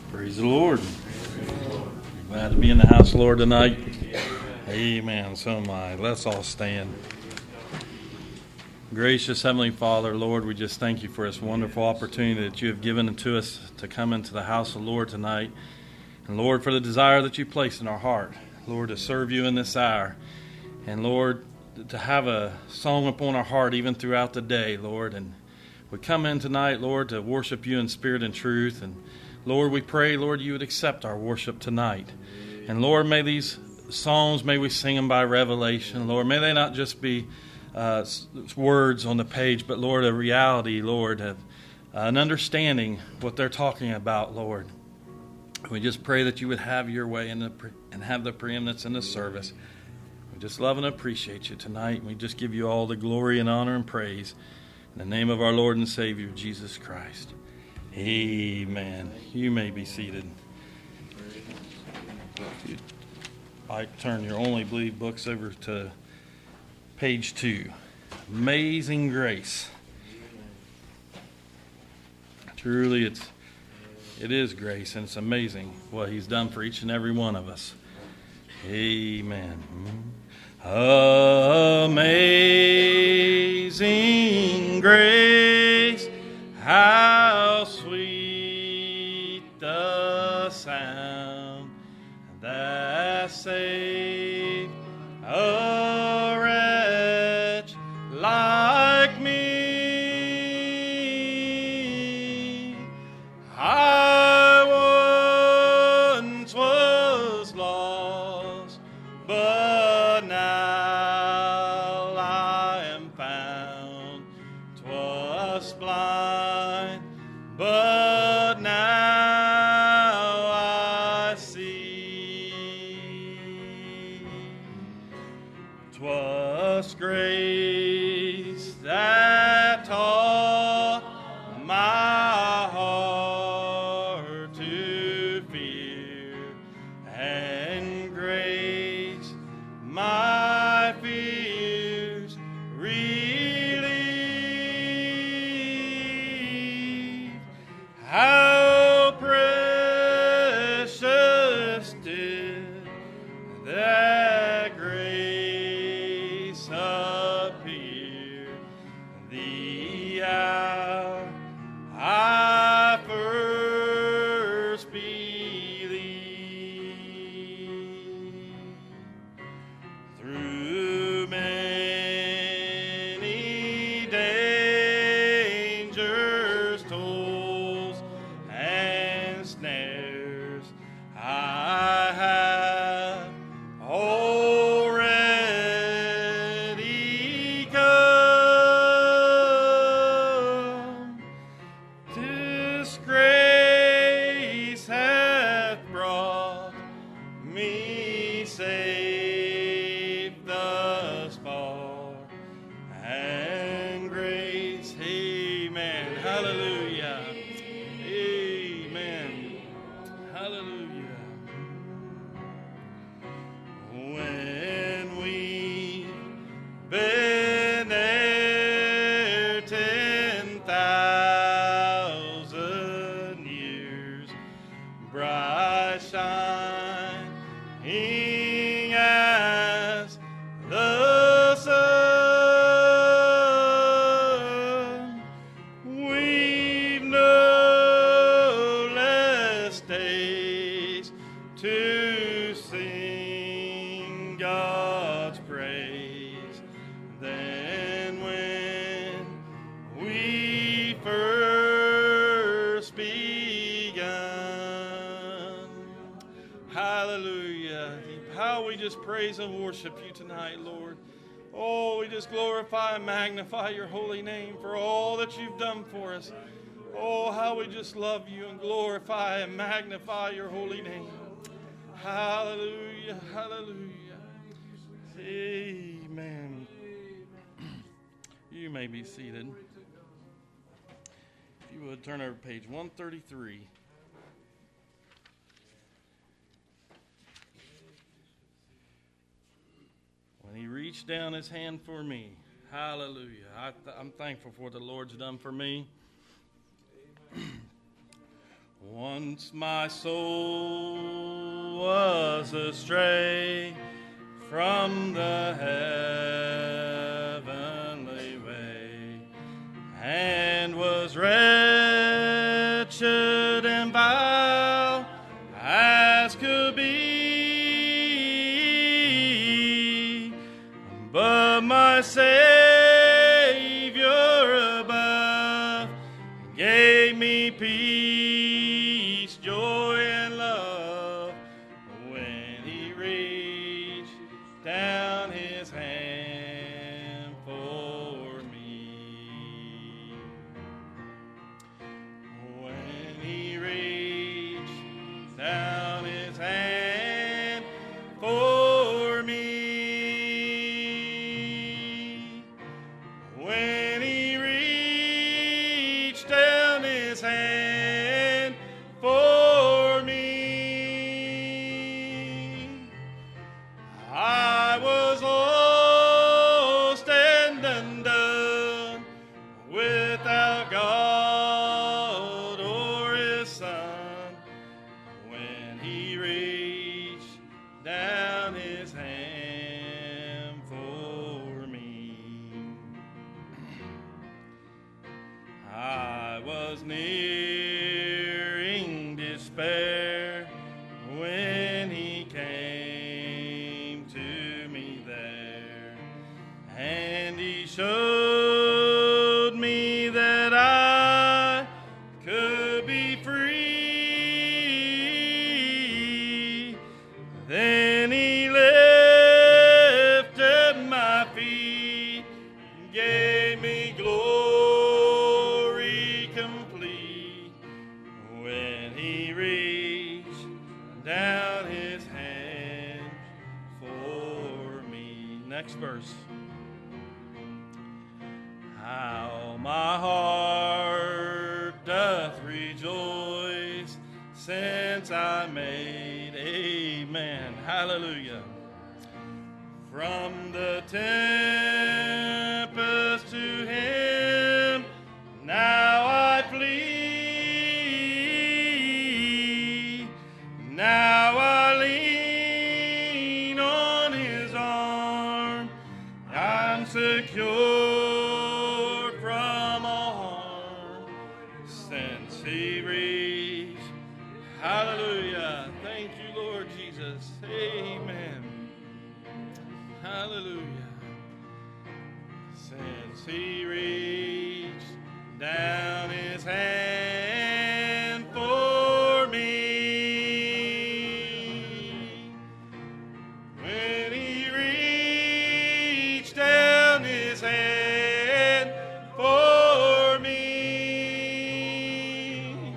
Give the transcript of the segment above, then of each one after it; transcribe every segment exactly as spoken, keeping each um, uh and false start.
Praise the Lord. Glad to be in the house of the Lord tonight. Amen. So am I. Let's all stand. Gracious Heavenly Father, Lord, we just thank you for this wonderful opportunity that you have given to us to come into the house of the Lord tonight. And Lord, for the desire that you place in our heart, Lord, to serve you in this hour. And Lord, to have a song upon our heart even throughout the day, Lord. And we come in tonight, Lord, to worship you in spirit and truth. And Lord, we pray, Lord, you would accept our worship tonight. And Lord, may these songs, may we sing them by revelation. Lord, may they not just be uh, words on the page, but Lord, a reality, Lord, of uh, an understanding what they're talking about, Lord. We just pray that you would have your way in the pre- and have the preeminence in the service. We just love and appreciate you tonight. We just give you all the glory and honor and praise in the name of our Lord and Savior, Jesus Christ. Amen. You may be seated. I turn your Only Believe books over to page two. Amazing Grace. Truly, it's it is grace, and it's amazing what He's done for each and every one of us. Amen. Amazing grace, how sweet the sound that saved a wretch like me. I once was lost, but now I am found. 'Twas blind, but now I see. 'Twas grace that taught my heart to fear, and grace my fears relieved. How precious did that grace appear, the hour I first believed. Through many dangers, toils, and snares, I have already come. This grace hath brought me safe thus far, and grace, amen, hallelujah, amen, hallelujah. When we've been there ten thousand years, bright shining as the sun, we've no less days to sing God's praise than when we first begun. Hallelujah. How we just praise and worship you tonight, Lord. Oh, we just glorify and magnify your holy name for all that you've done for us. Oh, how we just love you and glorify and magnify your holy name. Hallelujah, hallelujah. Amen. You may be seated. If you would turn over to page one thirty-three. When he reached down his hand for me. Hallelujah. I th- I'm thankful for what the Lord's done for me. One Once my soul was astray from the heavenly way, and was wretched and vile as could be, but my Savior above gave me peace, joy, and love when He reached down His hand for me. When He reached down His hand for me. When He reached down His hand for me, I was lost and undone, without God or His Son, when He reached down His hand for me. I was nearing despair when He came to me there, and He showed me that I could be free. Then He lifted my feet, gave me glory complete, when He reached down His hand for me. Next verse. How my heart doth rejoice since I made, amen, hallelujah, from the tempest to Him now I flee. Now I lean on His arm. I'm secure from all harm, since He reached, hallelujah. Thank you, Lord Jesus. Amen. Hallelujah. Since He reached down His hand for me. When He reached down His hand for me,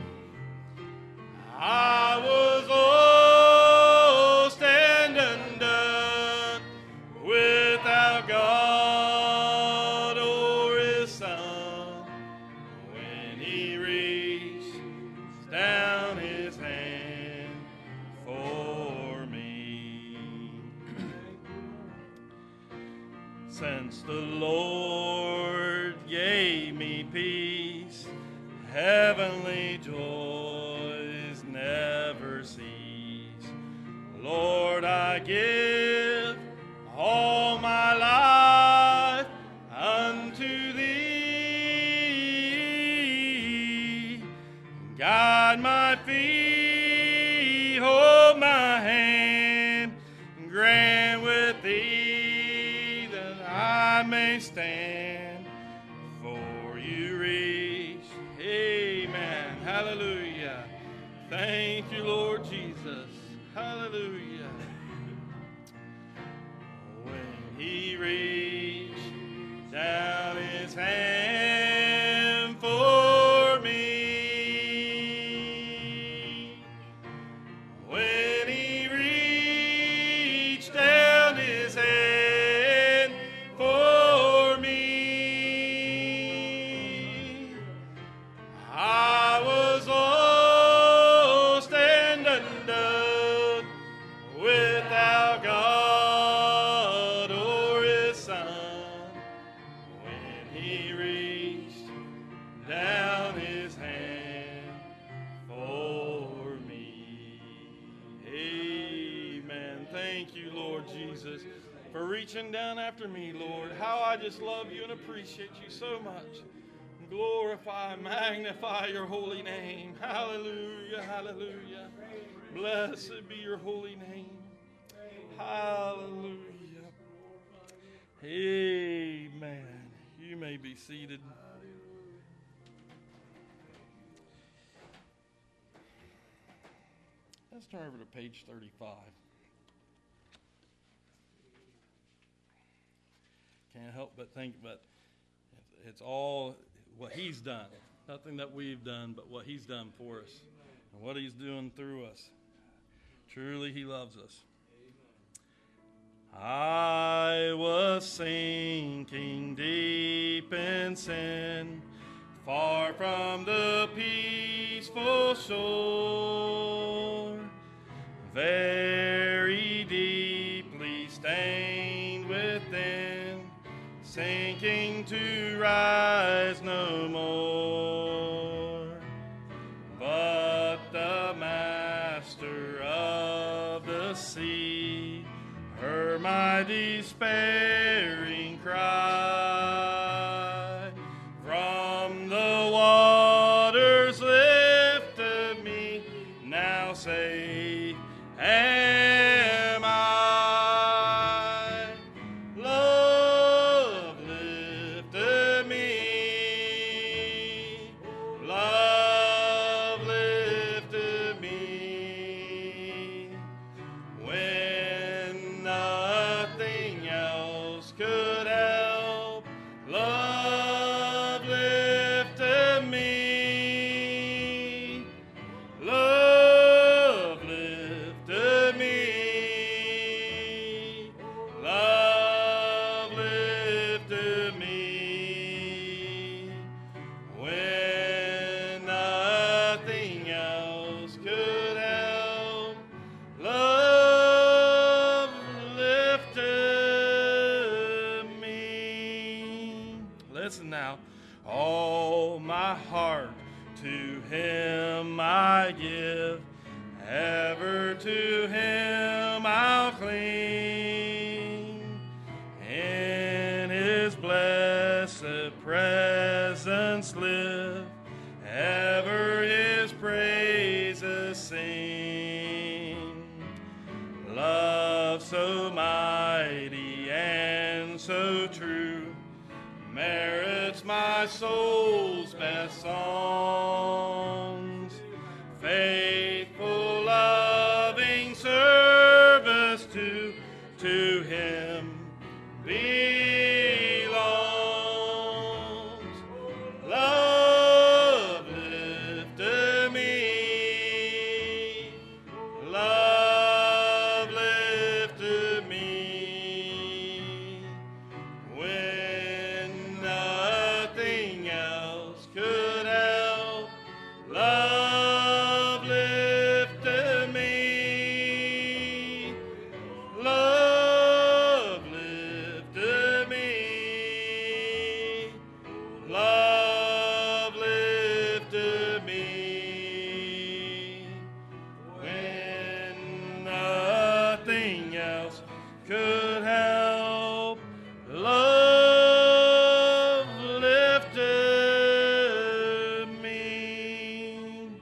I was lost and undone, without God or His Son, when He reached down His hand for me. Since the Lord gave me peace, heavenly joys never cease. Lord, I give all my life unto Thee. Guide my feet, hold my hand, grant with Thee that I may stand, for You reach, amen, hallelujah. Thank You, Lord Jesus, hallelujah. When He reached down His hand for me, when He reached down His hand for me, I was lost and undone, with thank you, Lord Jesus, for reaching down after me, Lord. How I just love you and appreciate you so much. Glorify, magnify your holy name. Hallelujah, hallelujah. Blessed be your holy name. Hallelujah. Amen. You may be seated. Let's turn over to page thirty-five. Can't help but think, but it's all what he's done. Nothing that we've done, but what he's done for us and what he's doing through us. Truly, he loves us. I was sinking deep in sin, far from the peaceful shore, very deeply stained within, sinking to rise no more. But the Master of the sea heard my despairing cry. From the waters lifted me, now safe am I. Love lifted me. Love lifted me. When nothing else could help, love lifted me. Love lifted me. Love lifted me. When nothing else could help, love lifted me. Listen now. All my heart to him I give, ever to him I'll cling. In his blessed presence live, ever his praises sing. Love so mighty and so true merits my soul's best songs. Faithful, loving service to, to him belongs. Love lifted me. Love lifted me. When nothing else could help, love lifted me. Love lifted me. Love lifted me. When nothing else could help, love lifted me.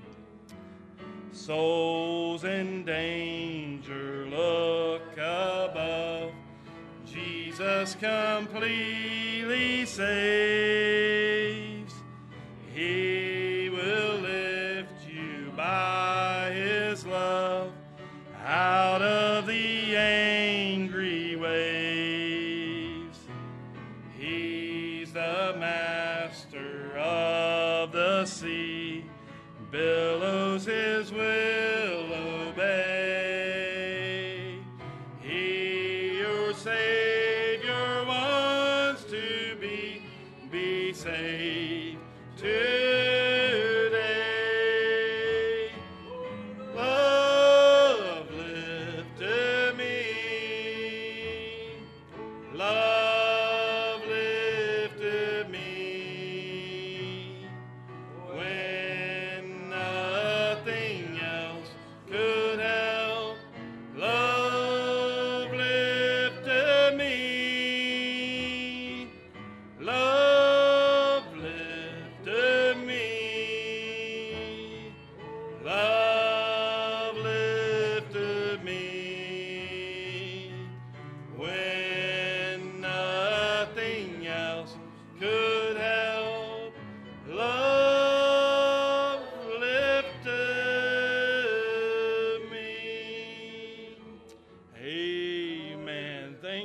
Souls in danger look above. Jesus completely saves. He will lift you by his love out of the angry waves. He's the master of the sea, billows his will obey. He, your Savior, wants to be, be saved today. Love lifted me. Love lifted me. When nothing else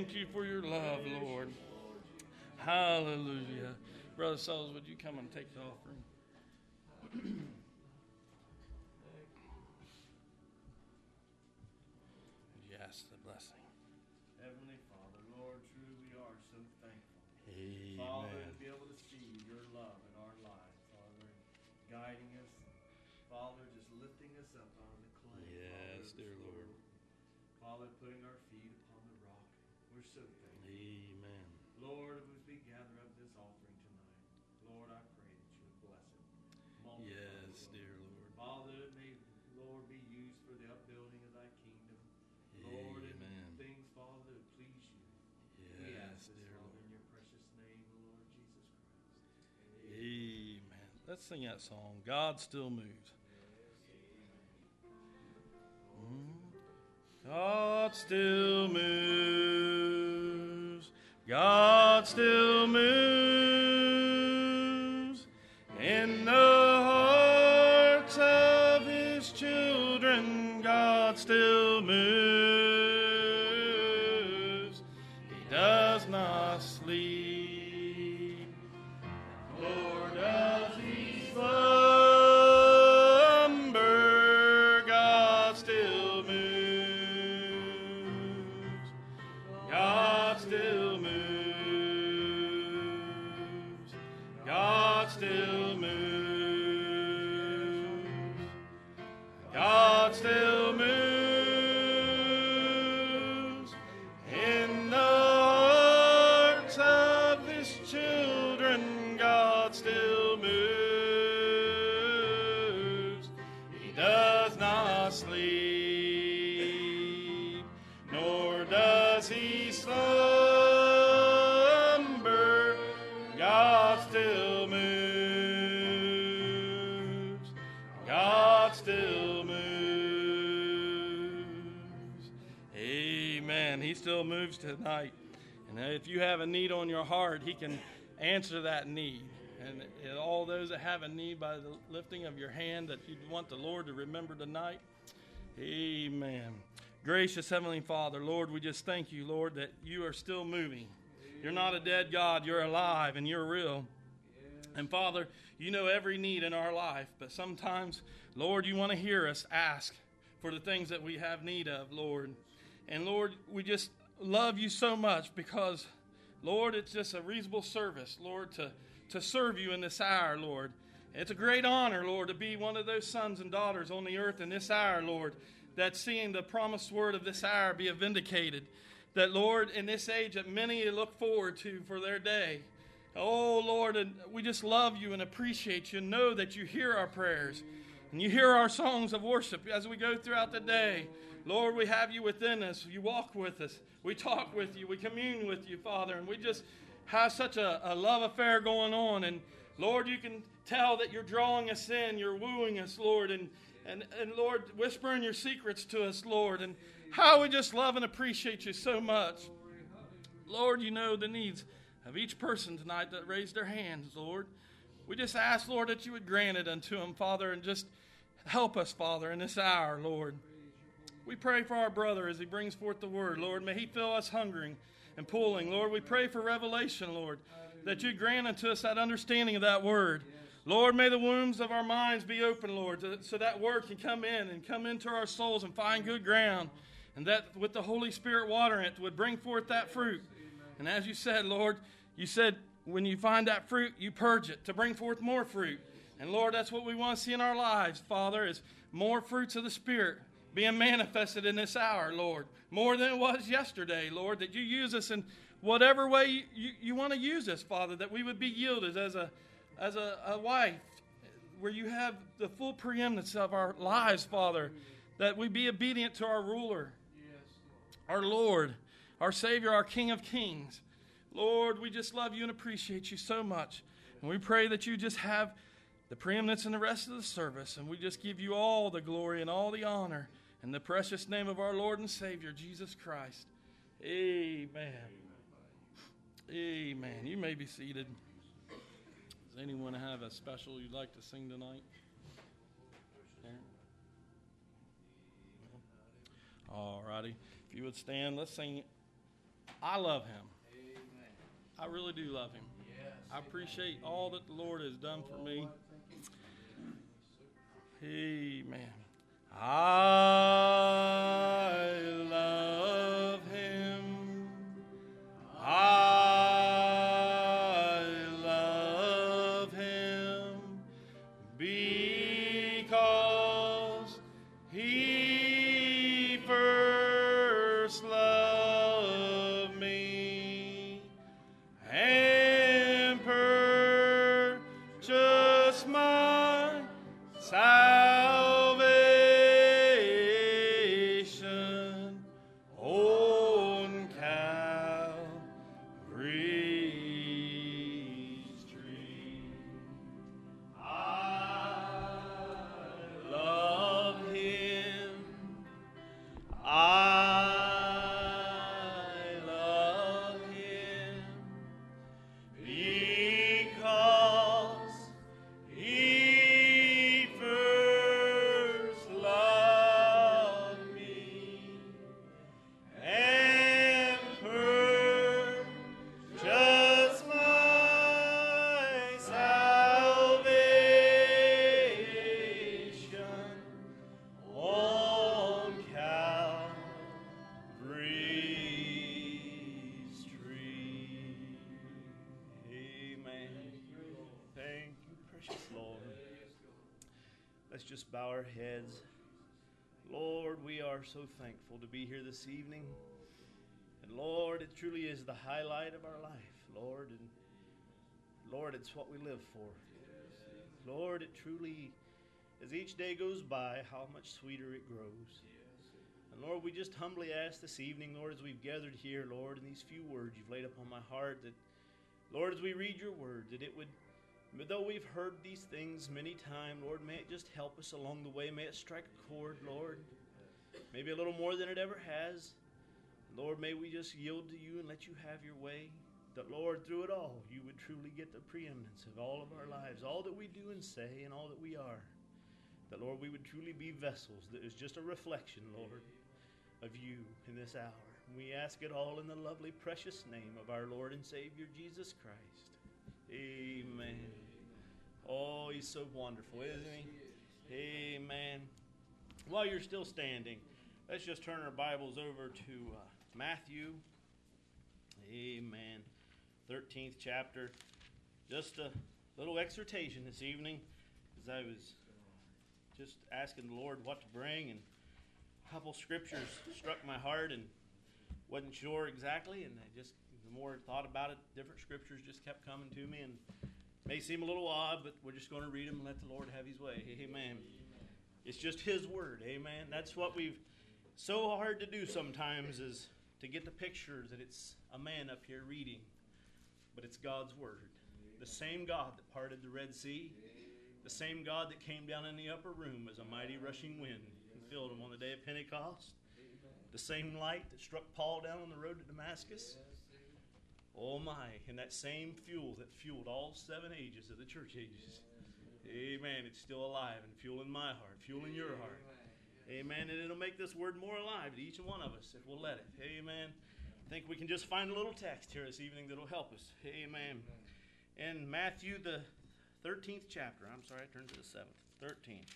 thank you for your love, Lord. Hallelujah. Brother Sells, would you come and take the offering? Would you ask the blessing? Heavenly Father, Lord, truly we are so thankful. Amen. Father, to be able to see your love in our lives, Father, guiding us, Father, just lifting us up out of the clay. Yes, Father, dear Lord. Father, putting our feet upon the rock. We're so thankful. Amen. Lord, as we gather up this offering tonight, Lord, I pray that you would bless it. Multiply Yes, it, dear Lord. Father, it may, Lord, be used for the upbuilding of thy kingdom. Lord, and Amen. things, Father, that please you. We ask Yes, this, dear Father, Lord. in your precious name, the Lord Jesus Christ. Amen. Let's sing that song. God still moves. God still moves. God still moves in the hearts of his children. God still moves. He does not sleep, nor does he slumber. God still moves. God still moves. God still moves. God still moves in the hearts of his children. God still moves. He does not sleep, nor does he slumber. God still moves. God still moves. Amen. He still moves tonight. And if you have a need on your heart, he can answer that need. And all those that have a need, by the lifting of your hand that you want the Lord to remember tonight. Amen. Gracious Heavenly Father, Lord, we just thank you, Lord, that you are still moving. You're not a dead God. You're alive and you're real. And Father, you know every need in our life, but sometimes, Lord, you want to hear us ask for the things that we have need of, Lord. And Lord, we just love you so much because, Lord, it's just a reasonable service, Lord, to, to serve you in this hour, Lord. It's a great honor, Lord, to be one of those sons and daughters on the earth in this hour, Lord, that's seeing the promised word of this hour be vindicated. That, Lord, in this age that many look forward to for their day. Oh, Lord, and we just love you and appreciate you and know that you hear our prayers and you hear our songs of worship as we go throughout the day. Lord, we have you within us. You walk with us. We talk with you. We commune with you, Father, and we just have such a, a love affair going on. And, Lord, you can tell that you're drawing us in. You're wooing us, Lord, and, and, and Lord, whispering your secrets to us, Lord, and how we just love and appreciate you so much. Lord, you know the needs of each person tonight that raised their hands, Lord. We just ask, Lord, that you would grant it unto them, Father, and just help us, Father, in this hour, Lord. We pray for our brother as he brings forth the word, Lord. May he fill us hungering and pulling. Lord, we pray for revelation, Lord, that you grant unto us that understanding of that word. Lord, may the wombs of our minds be open, Lord, so that word can come in and come into our souls and find good ground. And that with the Holy Spirit watering it would bring forth that fruit. And as you said, Lord, you said when you find that fruit, you purge it to bring forth more fruit. And Lord, that's what we want to see in our lives, Father, is more fruits of the Spirit being manifested in this hour, Lord. More than it was yesterday, Lord, that you use us in whatever way you, you, you want to use us, Father, that we would be yielded as a as a, a wife, where you have the full preeminence of our lives, Father, that we be obedient to our ruler, our Lord, our Savior, our King of Kings. Lord, we just love you and appreciate you so much. And we pray that you just have the preeminence in the rest of the service. And we just give you all the glory and all the honor in the precious name of our Lord and Savior, Jesus Christ. Amen. Amen. You may be seated. Does anyone have a special you'd like to sing tonight? Aaron? All righty. If you would stand, let's sing I love him. Amen. I really do love him. Yes. I appreciate all that the Lord has done for me. Amen. I love him. I love him because he first loved me and purchased my salvation on Calvary's tree. I love him. I love him because he first loved me and purchased my salvation on Calvary's tree. Amen. Thank you, precious Lord. Let's just bow our heads. Lord, we are so thankful to be here this evening. And Lord, it truly is the highlight of our life, Lord. And Lord, it's what we live for. Lord, it truly, as each day goes by, how much sweeter it grows. And Lord, we just humbly ask this evening, Lord, as we've gathered here, Lord, in these few words you've laid upon my heart, that, Lord, as we read your word, that it would, though we've heard these things many times, Lord, may it just help us along the way. May it strike a chord, Lord, maybe a little more than it ever has. Lord, may we just yield to you and let you have your way. That, Lord, through it all, you would truly get the preeminence of all of our lives, all that we do and say and all that we are. That, Lord, we would truly be vessels that is just a reflection, Lord, of you in this hour. We ask it all in the lovely, precious name of our Lord and Savior, Jesus Christ. Amen. Oh, he's so wonderful, isn't he? Amen. While you're still standing, let's just turn our Bibles over to uh, Matthew. Amen. thirteenth chapter. Just a little exhortation this evening as I was just asking the Lord what to bring, and a couple scriptures struck my heart and wasn't sure exactly, and I just, the more I thought about it, different scriptures just kept coming to me, and may seem a little odd, but we're just going to read them and let the Lord have his way. Amen. It's just his word. Amen. That's what we've so hard to do sometimes, is to get the picture that it's a man up here reading, but it's God's word. The same God that parted the Red Sea, the same God that came down in the upper room as a mighty rushing wind and filled them on the day of Pentecost, the same light that struck Paul down on the road to Damascus. Oh my, and that same fuel that fueled all seven ages of the church ages. Amen. It's still alive and fueling my heart, fueling your heart. Amen. And it'll make this word more alive to each one of us if we'll let it. Amen. I think we can just find a little text here this evening that'll help us. Amen. In Matthew, the thirteenth chapter. I'm sorry, I turned to the seventh. thirteen.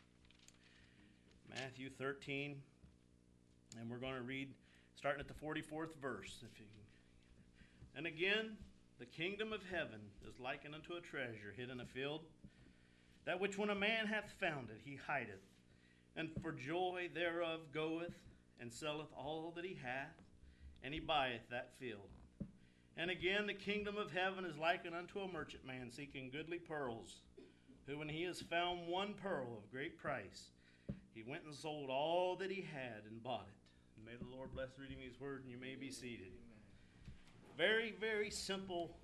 Matthew thirteen. And we're going to read starting at the forty-fourth verse. If you can. And again, the kingdom of heaven is likened unto a treasure hid in a field, that which when a man hath found it, he hideth, and for joy thereof goeth and selleth all that he hath, and he buyeth that field. And again, the kingdom of heaven is likened unto a merchantman seeking goodly pearls, who when he has found one pearl of great price, he went and sold all that he had and bought it. And may the Lord bless reading these words, and you may be seated. Very, very simple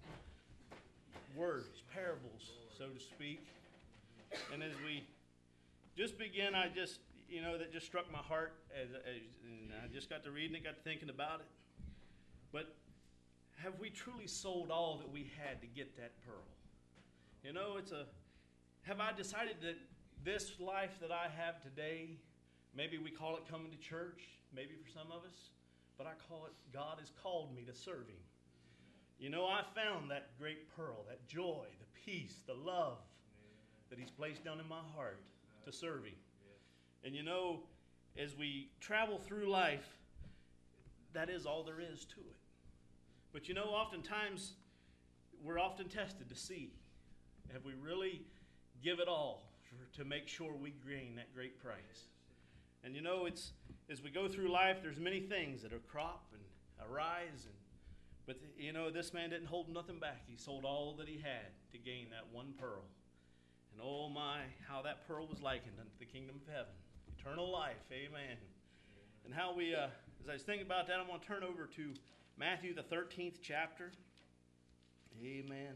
words, parables, so to speak. And as we just begin, I just, you know, that just struck my heart, as, as and I just got to reading it, got to thinking about it. But have we truly sold all that we had to get that pearl? You know, it's a, have I decided that this life that I have today, maybe we call it coming to church, maybe for some of us, but I call it God has called me to serve him. You know, I found that great pearl, that joy, the peace, the love that he's placed down in my heart to serve him. And you know, as we travel through life, that is all there is to it. But you know, oftentimes, we're often tested to see, have we really give it all for, to make sure we gain that great prize? And you know, it's as we go through life, there's many things that are crop and arise, and but you know, this man didn't hold nothing back. He sold all that he had to gain that one pearl. And oh my, how that pearl was likened unto the kingdom of heaven, eternal life. Amen. And how we, uh, as I was thinking about that, I'm going to turn over to Matthew the thirteenth chapter. Amen.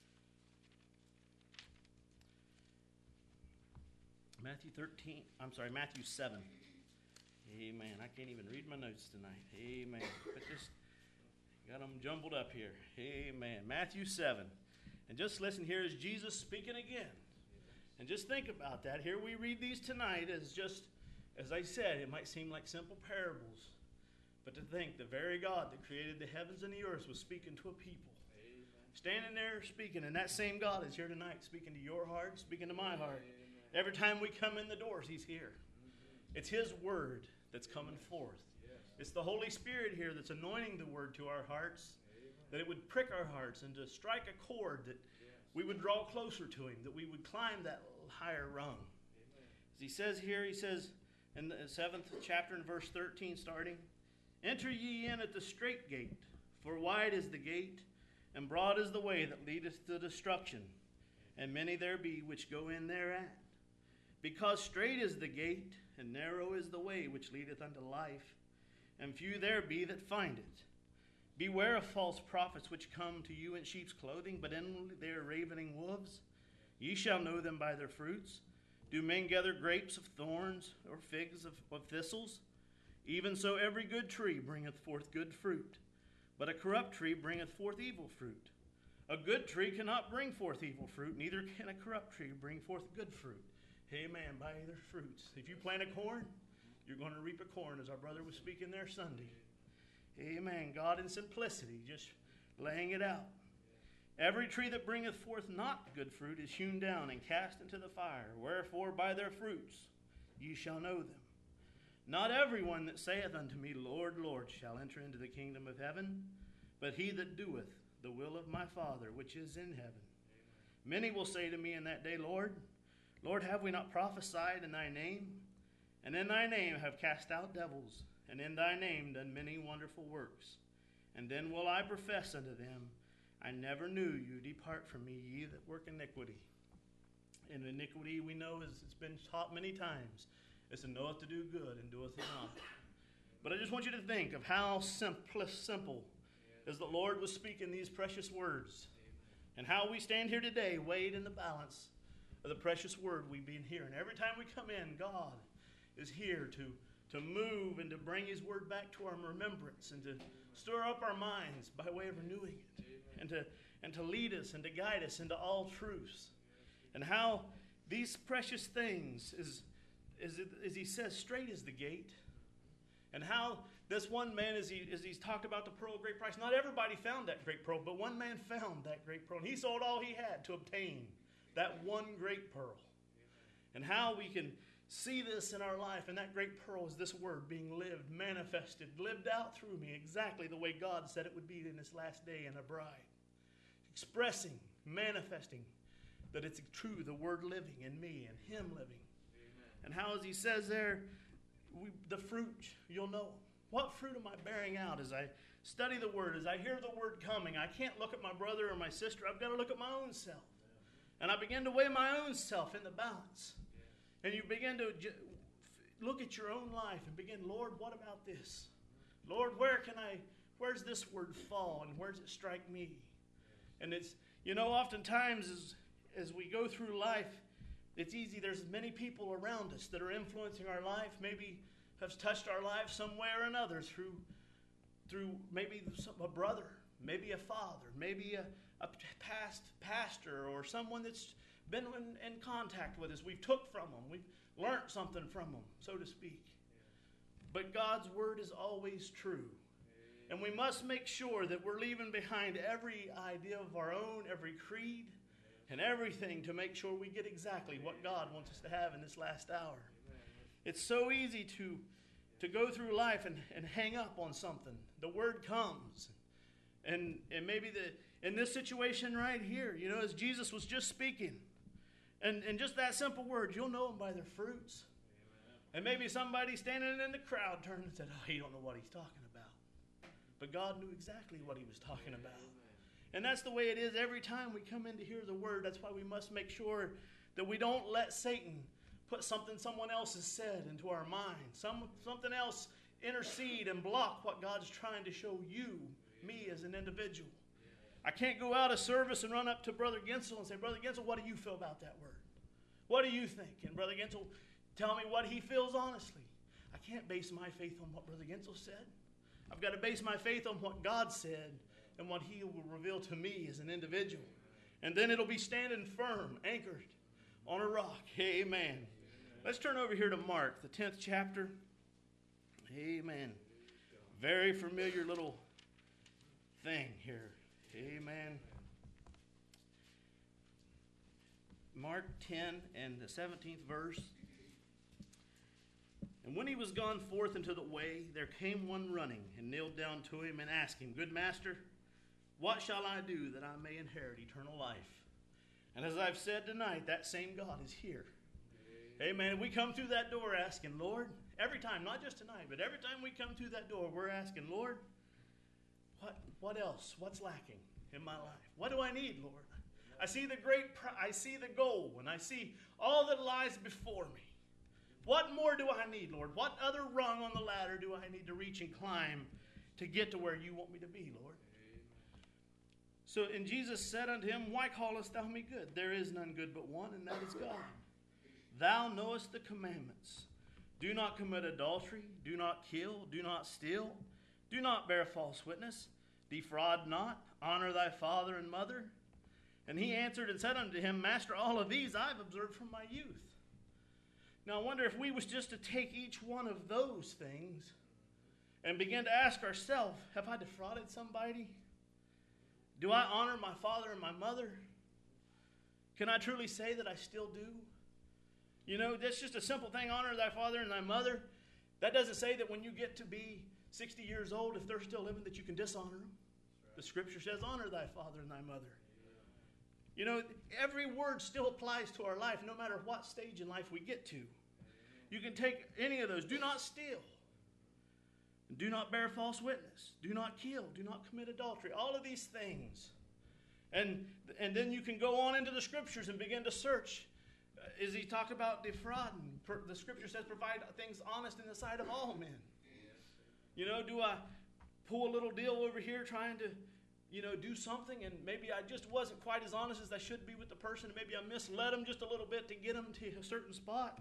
Matthew thirteen, I'm sorry, Matthew seven. Amen. I can't even read my notes tonight. Amen. But just got them jumbled up here. Amen. Matthew seven. And just listen, here is Jesus speaking again. And just think about that. Here we read these tonight as just, as I said, it might seem like simple parables. But to think the very God that created the heavens and the earth was speaking to a people. Amen. Standing there speaking. And that same God is here tonight speaking to your heart, speaking to my heart. Amen. Every time we come in the doors, he's here. It's his word that's coming forth. It's the Holy Spirit here that's anointing the word to our hearts, that it would prick our hearts and to strike a chord that we would draw closer to him, that we would climb that higher rung. As he says here, he says in the seventh chapter in verse thirteen starting, "Enter ye in at the strait gate, for wide is the gate, and broad is the way that leadeth to destruction, and many there be which go in thereat. Because strait is the gate, and narrow is the way which leadeth unto life, and few there be that find it. Beware of false prophets which come to you in sheep's clothing, but inwardly they are ravening wolves. Ye shall know them by their fruits. Do men gather grapes of thorns, or figs of, of thistles? Even so every good tree bringeth forth good fruit, but a corrupt tree bringeth forth evil fruit. A good tree cannot bring forth evil fruit, neither can a corrupt tree bring forth good fruit. Amen. By their fruits. If you plant a corn, you're going to reap a corn, as our brother was speaking there Sunday. Amen. God in simplicity, just laying it out. Every tree that bringeth forth not good fruit is hewn down and cast into the fire. Wherefore by their fruits ye shall know them. Not everyone that saith unto me, Lord, Lord, shall enter into the kingdom of heaven, but he that doeth the will of my Father which is in heaven. Many will say to me in that day, Lord, Lord, have we not prophesied in thy name? And in thy name have cast out devils, and in thy name done many wonderful works. And then will I profess unto them, I never knew you. Depart from me, ye that work iniquity. And iniquity, we know, as it's been taught many times, is to knoweth to do good and doeth it not. But I just want you to think of how simple, simple as the Lord was speaking these precious words, and how we stand here today, weighed in the balance of the precious word we've been hearing. Every time we come in, God is here to, to move and to bring his word back to our remembrance and to stir up our minds by way of renewing it. And to, and to lead us and to guide us into all truths. And how these precious things, is, is it, as he says, straight is the gate. And how this one man, as, he, as he's talked about the pearl of great price, not everybody found that great pearl, but one man found that great pearl. And he sold all he had to obtain that one great pearl. And how we can see this in our life, and that great pearl is this word being lived, manifested, lived out through me exactly the way God said it would be in this last day in a bride. Expressing, manifesting that it's true, the word living in me and him living. Amen. And how, as he says there, we, the fruit, you'll know. What fruit am I bearing out as I study the word, as I hear the word coming? I can't look at my brother or my sister. I've got to look at my own self. And I begin to weigh my own self in the balance. And you begin to look at your own life and begin, Lord, what about this? Lord, where can I, where's this word fall and where does it strike me? And it's, you know, oftentimes as, as we go through life, it's easy. There's many people around us that are influencing our life, maybe have touched our lives some way or another through, through maybe a brother, maybe a father, maybe a, a past pastor or someone that's been in, in contact with us. We've took from them. We've learned something from them, so to speak. But God's word is always true. And we must make sure that we're leaving behind every idea of our own, every creed, and everything to make sure we get exactly what God wants us to have in this last hour. It's so easy to, to go through life and, and hang up on something. The word comes. And, and maybe the in this situation right here, you know, as Jesus was just speaking, and, and just that simple word, you'll know them by their fruits. And maybe somebody standing in the crowd turned and said, oh, you don't know what he's talking about. But God knew exactly what he was talking about. And that's the way it is every time we come in to hear the word. That's why we must make sure that we don't let Satan put something someone else has said into our mind. Some, something else intercede and block what God's trying to show you, me as an individual. I can't go out of service and run up to Brother Gensel and say, Brother Gensel, what do you feel about that word? What do you think? And Brother Gensel tell me what he feels honestly. I can't base my faith on what Brother Gensel said. I've got to base my faith on what God said and what he will reveal to me as an individual. And then it'll be standing firm, anchored on a rock. Amen. Amen. Let's turn over here to Mark, the tenth chapter. Amen. Very familiar little thing here. Amen. Mark ten and the seventeenth verse. And when he was gone forth into the way, there came one running and kneeled down to him and asked him, Good master, what shall I do that I may inherit eternal life? And as I've said tonight, that same God is here. Amen. Amen. We come through that door asking, Lord, every time, not just tonight, but every time we come through that door, we're asking, Lord, what, what else? What's lacking in my life? What do I need, Lord? I see the great, I see the goal, and I see all that lies before me. What more do I need, Lord? What other rung on the ladder do I need to reach and climb to get to where you want me to be, Lord? Amen. So, and Jesus said unto him, Why callest thou me good? There is none good but one, and that is God. Thou knowest the commandments. Do not commit adultery. Do not kill. Do not steal. Do not bear false witness. Defraud not. Honor thy father and mother. And he answered and said unto him, Master, all of these I've observed from my youth. Now, I wonder if we was just to take each one of those things and begin to ask ourselves, have I defrauded somebody? Do I honor my father and my mother? Can I truly say that I still do? You know, that's just a simple thing, honor thy father and thy mother. That doesn't say that when you get to be sixty years old, if they're still living, that you can dishonor them. The scripture says, honor thy father and thy mother. You know, every word still applies to our life, no matter what stage in life we get to. You can take any of those. Do not steal. Do not bear false witness. Do not kill. Do not commit adultery. All of these things. And, and then you can go on into the scriptures and begin to search. Uh, is he talk about defrauding? Per, the scripture says provide things honest in the sight of all men. You know, do I pull a little deal over here trying to, you know, do something, and maybe I just wasn't quite as honest as I should be with the person, and maybe I misled them just a little bit to get them to a certain spot.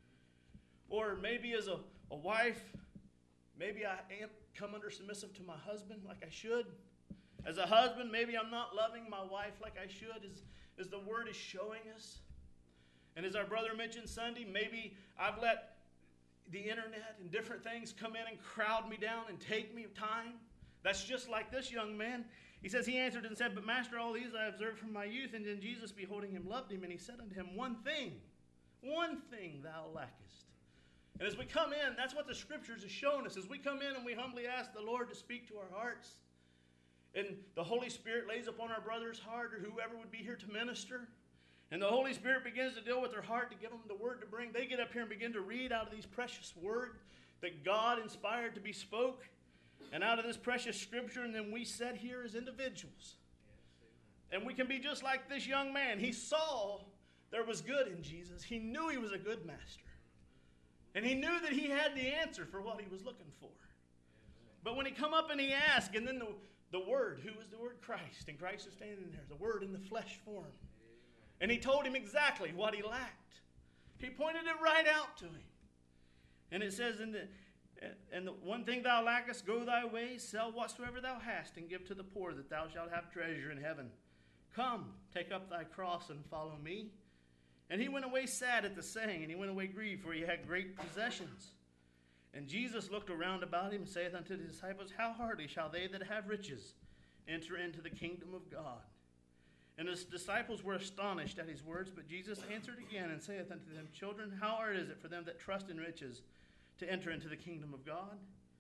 Or maybe as a, a wife, maybe I am come under submissive to my husband like I should. As a husband, maybe I'm not loving my wife like I should, as, as the word is showing us. And as our brother mentioned Sunday, maybe I've let the internet and different things come in and crowd me down and take me time. That's just like this young man. He says, he answered and said, But master, all these I observed from my youth. And then Jesus, beholding him, loved him. And he said unto him, One thing, one thing thou lackest. And as we come in, that's what the scriptures is showing us. As we come in and we humbly ask the Lord to speak to our hearts, and the Holy Spirit lays upon our brother's heart, or whoever would be here to minister, and the Holy Spirit begins to deal with their heart to give them the word to bring, they get up here and begin to read out of these precious words that God inspired to be spoke, and out of this precious scripture, and then we sit here as individuals. And we can be just like this young man. He saw there was good in Jesus. He knew he was a good master. And he knew that he had the answer for what he was looking for. But when he come up and he asked, and then the, the word, who was the word? Christ. And Christ is standing there, the word in the flesh form. And he told him exactly what he lacked. He pointed it right out to him. And it says, in the, and the one thing thou lackest, go thy ways, sell whatsoever thou hast, and give to the poor, that thou shalt have treasure in heaven. Come, take up thy cross and follow me. And he went away sad at the saying, and he went away grieved, for he had great possessions. And Jesus looked around about him and saith unto the disciples, How hardly shall they that have riches enter into the kingdom of God? And his disciples were astonished at his words, but Jesus answered again and saith unto them, Children, how hard is it for them that trust in riches to enter into the kingdom of God?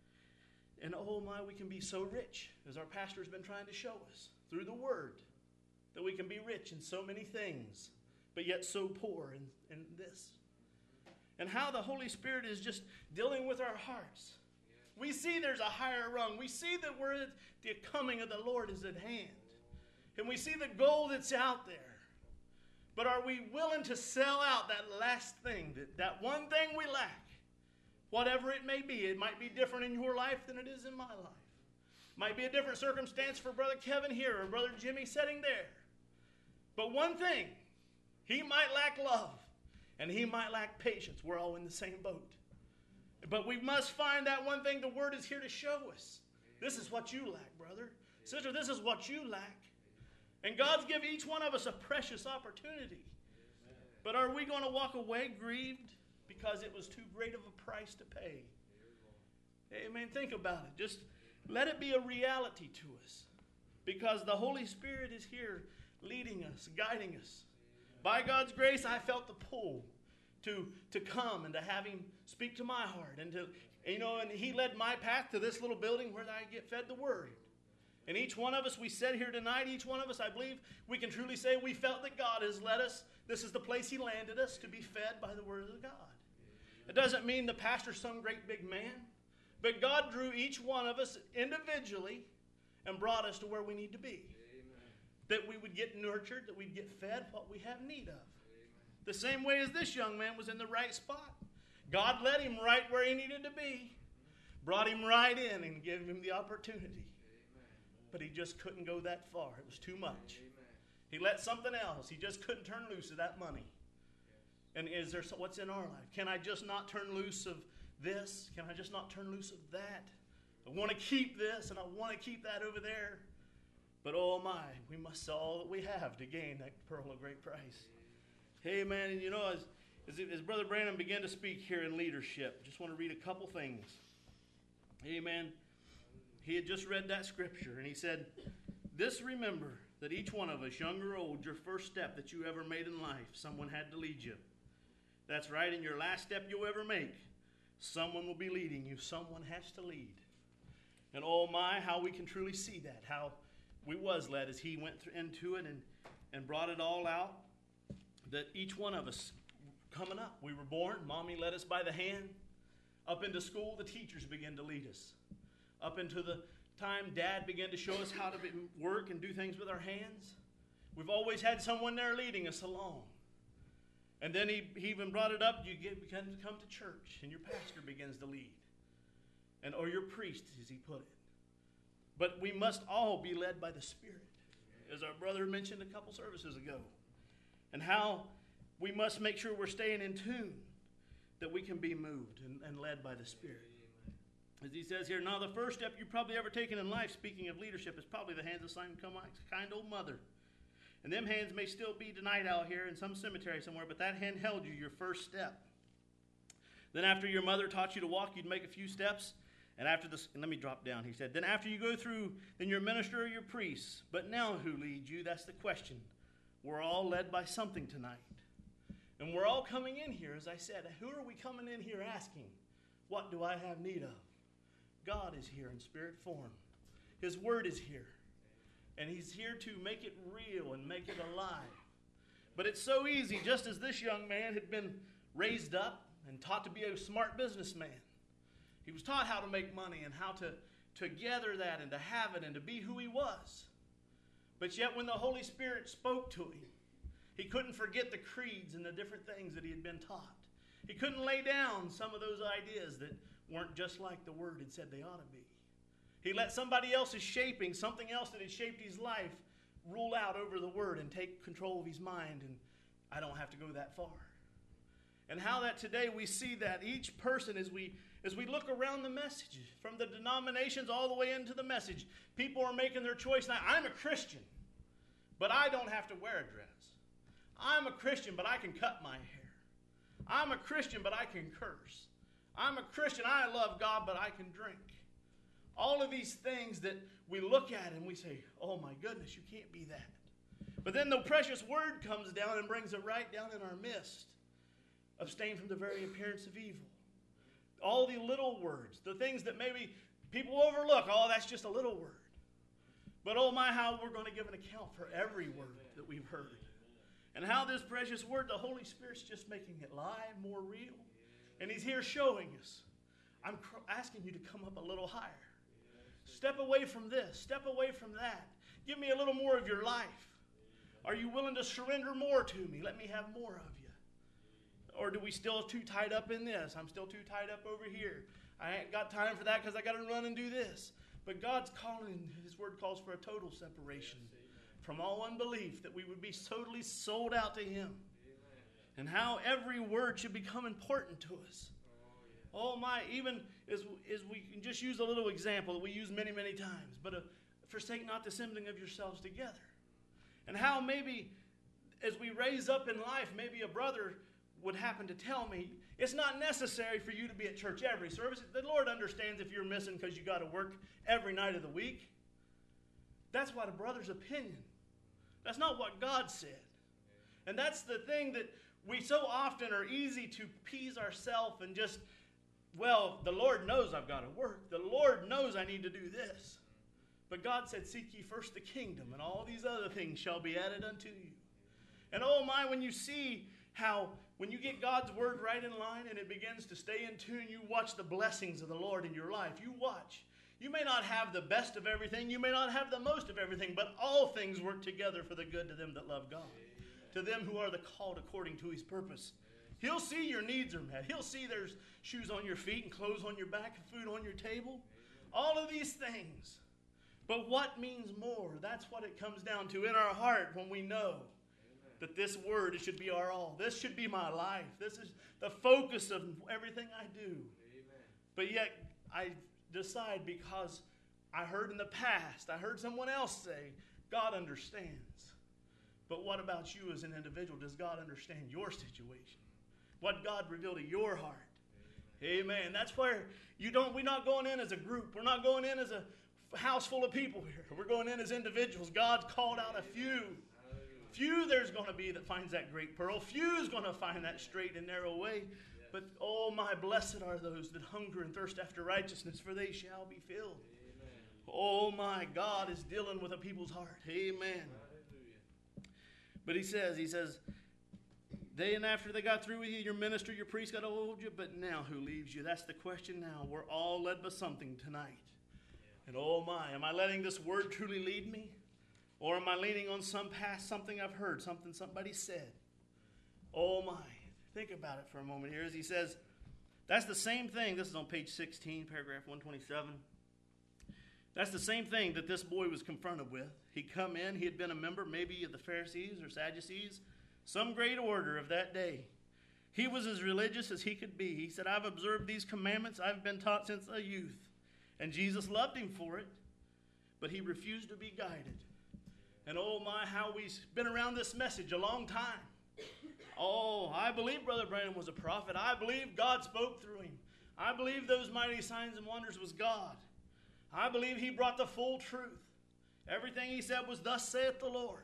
And oh my, we can be so rich, as our pastor has been trying to show us, through the word, that we can be rich in so many things, but yet so poor in, in this. And how the Holy Spirit is just dealing with our hearts. We see there's a higher rung. We see that we're at the coming of the Lord is at hand. And we see the goal that's out there. But are we willing to sell out that last thing, that, that one thing we lack? Whatever it may be. It might be different in your life than it is in my life. Might be a different circumstance for Brother Kevin here or Brother Jimmy sitting there. But one thing, he might lack love and he might lack patience. We're all in the same boat. But we must find that one thing the Word is here to show us. This is what you lack, brother. Sister, this is what you lack. And God's given each one of us a precious opportunity. But are we going to walk away grieved because it was too great of a price to pay? Amen. Think about it. Just let it be a reality to us. Because the Holy Spirit is here leading us, guiding us. By God's grace, I felt the pull to, to come and to have him speak to my heart. And to, you know, and he led my path to this little building where I get fed the Word. And each one of us, we said here tonight, each one of us, I believe, we can truly say we felt that God has led us. This is the place he landed us to be fed by the Word of God. It doesn't mean the pastor's some great big man. But God drew each one of us individually and brought us to where we need to be. Amen. That we would get nurtured, that we'd get fed what we have need of. Amen. The same way as this young man was in the right spot. God led him right where he needed to be. Brought him right in and gave him the opportunity. Amen. But he just couldn't go that far. It was too much. Amen. He let something else. He just couldn't turn loose of that money. Yes. And is there so, what's in our life? Can I just not turn loose of this? Can I just not turn loose of that? I want to keep this and I want to keep that over there. But oh my, we must sell all that we have to gain that pearl of great price. Hey man, and you know, as, as, as Brother Brandon began to speak here in leadership, just want to read a couple things. Amen. He had just read that scripture and he said, this remember that each one of us, young or old, your first step that you ever made in life, someone had to lead you. That's right, in your last step you'll ever make, someone will be leading you. Someone has to lead. And oh my, how we can truly see that. How we was led as he went into it and, and brought it all out. That each one of us coming up. We were born. Mommy led us by the hand. Up into school, the teachers began to lead us. Up into the time Dad began to show us how to be, work and do things with our hands. We've always had someone there leading us along. And then he, he even brought it up. You get, begin to come to church and your pastor begins to lead. And or your priest, as he put it. But we must all be led by the Spirit, as our brother mentioned a couple services ago. And how we must make sure we're staying in tune, that we can be moved and, and led by the Spirit. As he says here, now the first step you've probably ever taken in life, speaking of leadership, is probably the hands of some kind old mother. And them hands may still be tonight out here in some cemetery somewhere, but that hand held you your first step. Then after your mother taught you to walk, you'd make a few steps. And after this, and let me drop down. He said, then after you go through, then your minister or your priest. But now who leads you? That's the question. We're all led by something tonight. And we're all coming in here, as I said. Who are we coming in here asking? What do I have need of? God is here in spirit form. His word is here. And he's here to make it real and make it alive. But it's so easy, just as this young man had been raised up and taught to be a smart businessman. He was taught how to make money and how to, to gather that and to have it and to be who he was. But yet when the Holy Spirit spoke to him, he couldn't forget the creeds and the different things that he had been taught. He couldn't lay down some of those ideas that weren't just like the Word had said they ought to be. He let somebody else's shaping, something else that had shaped his life, rule out over the Word and take control of his mind. And I don't have to go that far. And how that today we see that each person as we as we look around the message, from the denominations all the way into the message, people are making their choice now. I'm a Christian, but I don't have to wear a dress. I'm a Christian, but I can cut my hair. I'm a Christian, but I can curse. I'm a Christian. I love God, but I can drink. All of these things that we look at and we say, oh my goodness, you can't be that. But then the precious word comes down and brings it right down in our midst. Abstain from the very appearance of evil. All the little words, the things that maybe people overlook. Oh, that's just a little word. But oh my, how we're going to give an account for every word that we've heard. And how this precious word, the Holy Spirit's just making it live, more real. And He's here showing us. I'm cr- asking you to come up a little higher. Step away from this. Step away from that. Give me a little more of your life. Are you willing to surrender more to me? Let me have more of you. Or do we still too tied up in this? I'm still too tied up over here. I ain't got time for that because I got to run and do this. But God's calling, His word calls for a total separation from all unbelief, that we would be totally sold out to Him. And how every word should become important to us. Oh my, even as, as we can just use a little example that we use many, many times. But uh, forsake not the assembling of yourselves together. And how maybe as we raise up in life, maybe a brother would happen to tell me, it's not necessary for you to be at church every service. The Lord understands if you're missing because you got to work every night of the week. That's what a brother's opinion. That's not what God said. And that's the thing that we so often are easy to appease ourselves and just, well, the Lord knows I've got to work. The Lord knows I need to do this. But God said, seek ye first the kingdom, and all these other things shall be added unto you. And oh my, when you see how when you get God's word right in line and it begins to stay in tune, you watch the blessings of the Lord in your life. You watch. You may not have the best of everything. You may not have the most of everything, but all things work together for the good to them that love God. To them who are the called according to His purpose. He'll see your needs are met. He'll see there's shoes on your feet and clothes on your back and food on your table. All of these things. But what means more? That's what it comes down to in our heart when we know that this word should be our all. This should be my life. This is the focus of everything I do. Amen. But yet I decide because I heard in the past, I heard someone else say, God understands. But what about you as an individual? Does God understand your situation? What God revealed to your heart? Amen. Amen. That's where you don't, we're not going in as a group. We're not going in as a house full of people here. We're going in as individuals. God's called out a few. Few there's going to be that finds that great pearl. Few is going to find that straight and narrow way. But oh my, blessed are those that hunger and thirst after righteousness, for they shall be filled. Amen. Oh my, God is dealing with a people's heart. Amen. Hallelujah. But He says, He says, they and after they got through with you, your minister, your priest got to hold you, but now who leaves you? That's the question now. We're all led by something tonight. Yeah. And oh my, am I letting this word truly lead me? Or am I leaning on some past, something I've heard, something somebody said? Oh my. Think about it for a moment here. As he says, that's the same thing. This is on page sixteen, paragraph one twenty-seven. That's the same thing that this boy was confronted with. He'd come in. He had been a member maybe of the Pharisees or Sadducees, some great order of that day. He was as religious as he could be. He said, I've observed these commandments I've been taught since a youth. And Jesus loved him for it, but he refused to be guided. And oh my, how we've been around this message a long time. Oh, I believe Brother Brandon was a prophet. I believe God spoke through him. I believe those mighty signs and wonders was God. I believe he brought the full truth. Everything he said was, thus saith the Lord.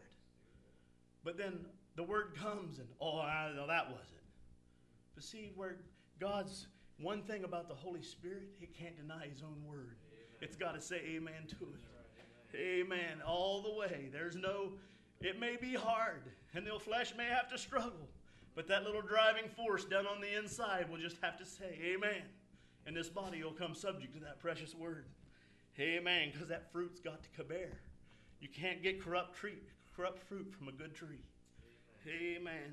But then the word comes and, oh, I know that wasn't. But see, where God's, one thing about the Holy Spirit, he can't deny his own word. Amen. It's got to say amen to it. Amen. All the way. There's no, it may be hard, and the flesh may have to struggle, but that little driving force down on the inside will just have to say, amen. And this body will come subject to that precious word. Amen. Because that fruit's got to bear. You can't get corrupt tree, corrupt fruit from a good tree. Amen. Amen.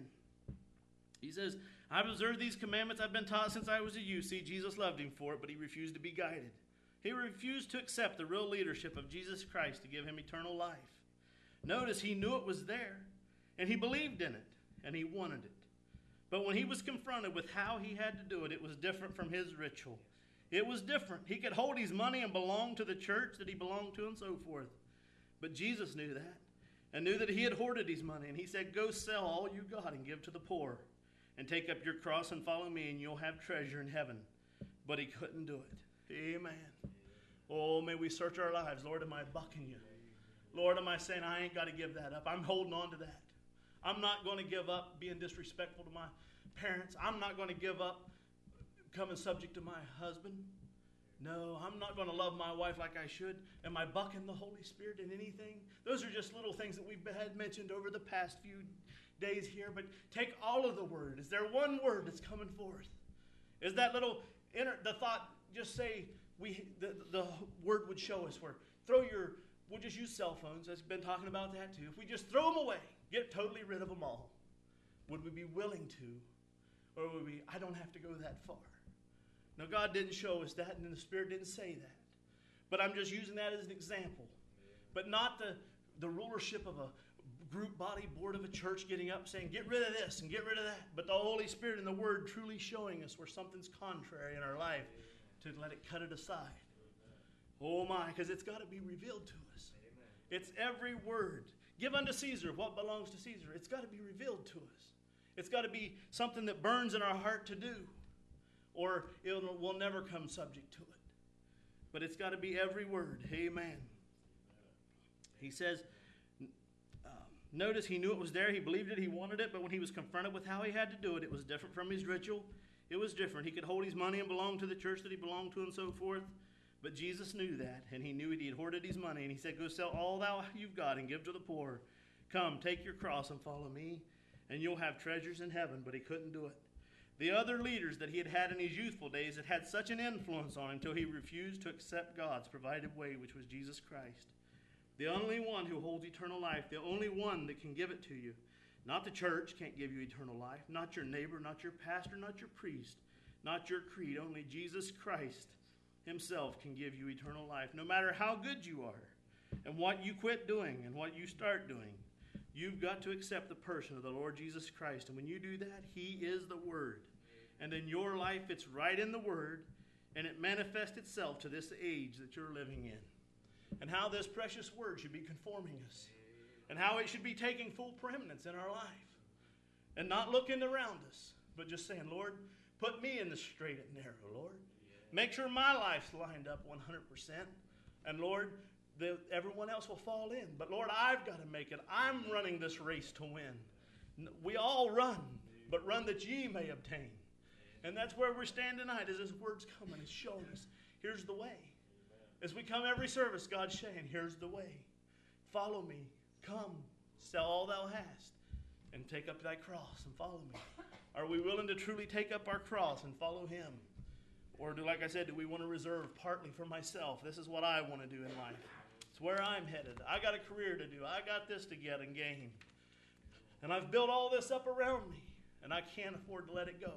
He says, I've observed these commandments I've been taught since I was a youth. See, Jesus loved him for it, but he refused to be guided. He refused to accept the real leadership of Jesus Christ to give him eternal life. Notice he knew it was there, and he believed in it, and he wanted it. But when he was confronted with how he had to do it, it was different from his ritual. It was different. He could hold his money and belong to the church that he belonged to and so forth. But Jesus knew that, and knew that he had hoarded his money. And he said, go sell all you got and give to the poor, and take up your cross and follow me, and you'll have treasure in heaven. but he couldn't do it. Amen. Oh, may we search our lives. Lord, am I bucking you? Lord, am I saying I ain't got to give that up? I'm holding on to that. I'm not going to give up being disrespectful to my parents. I'm not going to give up becoming subject to my husband. No, I'm not going to love my wife like I should. Am I bucking the Holy Spirit in anything? Those are just little things that we've had mentioned over the past few days here. But take all of the word. Is there one word that's coming forth? Is that little inner, the thought, just say, we the, the word would show us where. Throw your, we'll just use cell phones. I've been talking about that too. If we just throw them away, get totally rid of them all, would we be willing to? Or would we, I don't have to go that far? Now, God didn't show us that, and the Spirit didn't say that. But I'm just using that as an example. But not the, the rulership of a group body board of a church getting up saying, get rid of this and get rid of that. But the Holy Spirit and the Word truly showing us where something's contrary in our life to let it cut it aside. Oh my, because it's got to be revealed to us. It's every word. Give unto Caesar what belongs to Caesar. It's got to be revealed to us. It's got to be something that burns in our heart to do, or it will never come subject to it. But it's got to be every word. Amen. He says, um, notice he knew it was there. He believed it. He wanted it. But when he was confronted with how he had to do it, it was different from his ritual. It was different. He could hold his money and belong to the church that he belonged to and so forth. But Jesus knew that, and he knew he had hoarded his money. And he said, go sell all thou you've got and give to the poor. Come, take your cross and follow me, and you'll have treasures in heaven. But he couldn't do it. The other leaders that he had had in his youthful days had had such an influence on him until he refused to accept God's provided way, which was Jesus Christ. The only one who holds eternal life, the only one that can give it to you. Not the church can't give you eternal life, not your neighbor, not your pastor, not your priest, not your creed. Only Jesus Christ himself can give you eternal life. No matter how good you are and what you quit doing and what you start doing, you've got to accept the person of the Lord Jesus Christ. And when you do that, he is the Word. And in your life, it's right in the Word, and it manifests itself to this age that you're living in. And how this precious Word should be conforming us. And how it should be taking full preeminence in our life. And not looking around us, but just saying, Lord, put me in the straight and narrow, Lord. Make sure my life's lined up one hundred percent. And Lord, the, everyone else will fall in. But Lord, I've got to make it. I'm running this race to win. We all run, but run that ye may obtain. And that's where we stand tonight as this word's coming. It's showing us, here's the way. As we come every service, God's saying, here's the way. Follow me. Come, sell all thou hast, and take up thy cross and follow me. Are we willing to truly take up our cross and follow him? Or do, like I said, do we want to reserve partly for myself? This is what I want to do in life. It's where I'm headed. I got a career to do. I got this to get and gain. And I've built all this up around me, and I can't afford to let it go.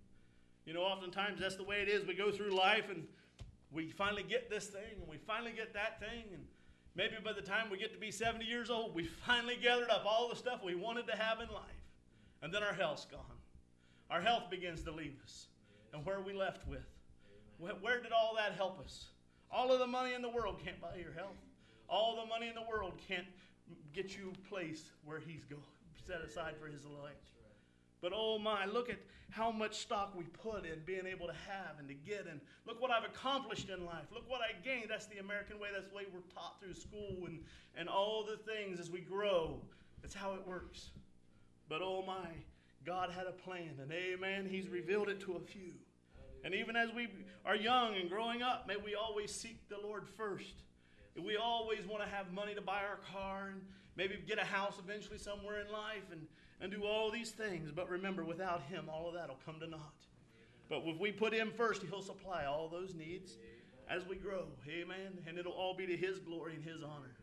You know, oftentimes that's the way it is. We go through life, and we finally get this thing, and we finally get that thing, and maybe by the time we get to be seventy years old, we finally gathered up all the stuff we wanted to have in life. And then our health's gone. Our health begins to leave us. And where are we left with? Where did all that help us? All of the money in the world can't buy your health. All the money in the world can't get you a place where he's go, set aside for his elect. But oh my, look at how much stock we put in being able to have and to get. And look what I've accomplished in life. Look what I gained. That's the American way. That's the way we're taught through school and, and all the things as we grow. That's how it works. But oh my, God had a plan. And amen, he's revealed it to a few. And even as we are young and growing up, may we always seek the Lord first. We always want to have money to buy our car and maybe get a house eventually somewhere in life and, and do all these things. But remember, without him, all of that will come to naught. But if we put him first, he'll supply all those needs as we grow. Amen. And it'll all be to his glory and his honor.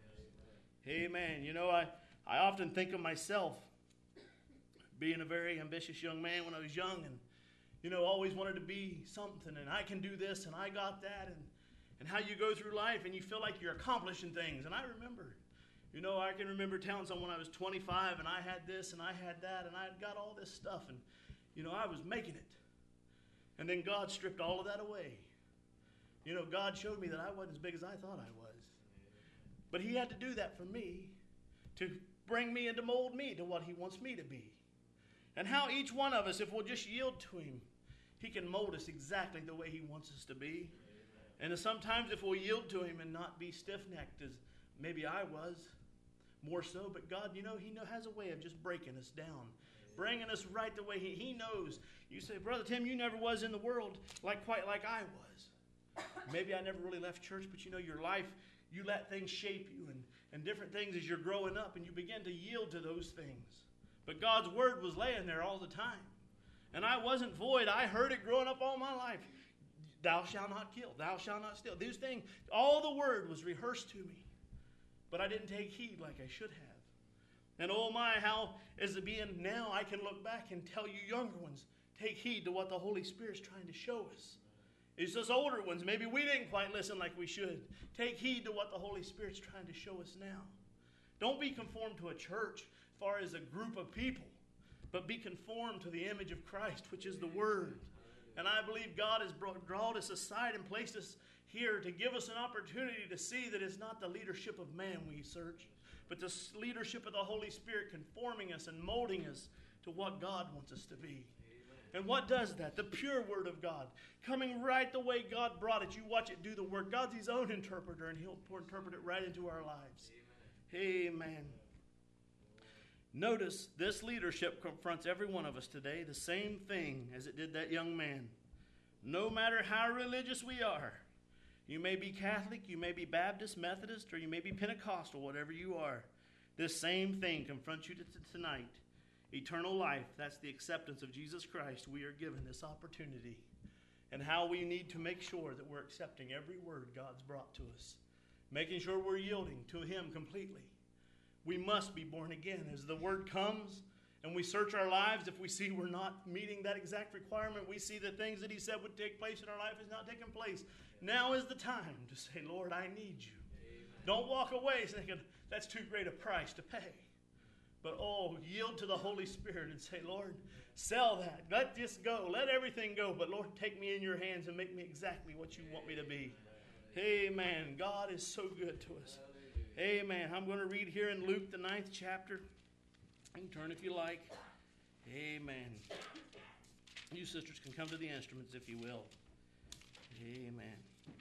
Amen. You know, I, I often think of myself being a very ambitious young man when I was young and, you know, always wanted to be something, and I can do this, and I got that, and, and how you go through life, and you feel like you're accomplishing things. And I remember, you know, I can remember telling someone I was twenty-five, and I had this, and I had that, and I had got all this stuff, and, you know, I was making it. And then God stripped all of that away. You know, God showed me that I wasn't as big as I thought I was. But he had to do that for me, to bring me and to mold me to what he wants me to be. And how each one of us, if we'll just yield to him, He can mold us exactly the way He wants us to be. And sometimes if we'll yield to Him and not be stiff-necked, as maybe I was, more so, but God, you know, He know, has a way of just breaking us down, bringing us right the way He, he knows. You say, Brother Tim, you never was in the world like quite like I was. Maybe I never really left church, but you know, your life, you let things shape you and, and different things as you're growing up, and you begin to yield to those things. But God's Word was laying there all the time. And I wasn't void. I heard it growing up all my life. Thou shalt not kill. Thou shalt not steal. These things, all the Word was rehearsed to me. But I didn't take heed like I should have. And oh my, how is it being now I can look back and tell you younger ones, take heed to what the Holy Spirit's trying to show us. It's us older ones, maybe we didn't quite listen like we should. Take heed to what the Holy Spirit's trying to show us now. Don't be conformed to a church as far as a group of people, but be conformed to the image of Christ, which is the Word. And I believe God has brought, drawn us aside and placed us here to give us an opportunity to see that it's not the leadership of man we search, but the leadership of the Holy Spirit conforming us and molding us to what God wants us to be. And what does that? The pure Word of God, coming right the way God brought it. You watch it do the work. God's His own interpreter, and He'll interpret it right into our lives. Amen. Amen. Notice this leadership confronts every one of us today the same thing as it did that young man. No matter how religious we are, you may be Catholic, you may be Baptist, Methodist, or you may be Pentecostal, whatever you are. This same thing confronts you tonight. Eternal life, that's the acceptance of Jesus Christ. We are given this opportunity. And how we need to make sure that we're accepting every word God's brought to us. Making sure we're yielding to Him completely. We must be born again. As the Word comes and we search our lives, if we see we're not meeting that exact requirement, we see the things that He said would take place in our life is not taking place. Now is the time to say, Lord, I need You. Amen. Don't walk away thinking, that's too great a price to pay. But oh, yield to the Holy Spirit and say, Lord, sell that. Let this go. Let everything go. But Lord, take me in Your hands and make me exactly what You want me to be. Amen. God is so good to us. Amen. I'm going to read here in Luke, the ninth chapter. You can turn if you like. Amen. You sisters can come to the instruments if you will. Amen.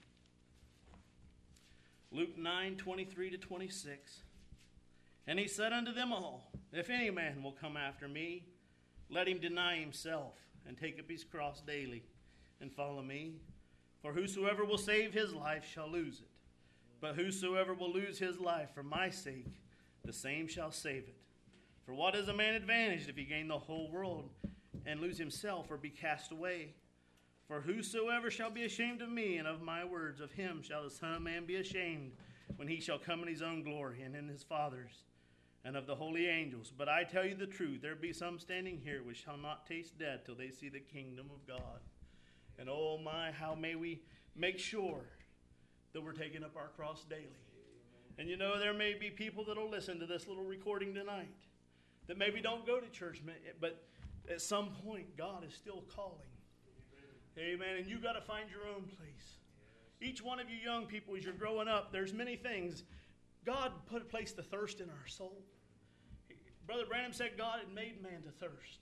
Luke nine, twenty-three to twenty-six. And He said unto them all, if any man will come after me, let him deny himself, and take up his cross daily, and follow me. For whosoever will save his life shall lose it. But whosoever will lose his life for my sake, the same shall save it. For what is a man advantaged if he gain the whole world, and lose himself, or be cast away? For whosoever shall be ashamed of me and of my words, of him shall the Son of Man be ashamed, when He shall come in His own glory, and in His Father's, and of the holy angels. But I tell you the truth, there be some standing here which shall not taste death till they see the kingdom of God. And oh my, how may we make sure that we're taking up our cross daily. And you know, there may be people that will listen to this little recording tonight that maybe don't go to church, but at some point God is still calling. Amen. And you got to find your own place. Each one of you young people, as you're growing up, there's many things. God put placed the thirst in our soul. Brother Branham said God had made man to thirst.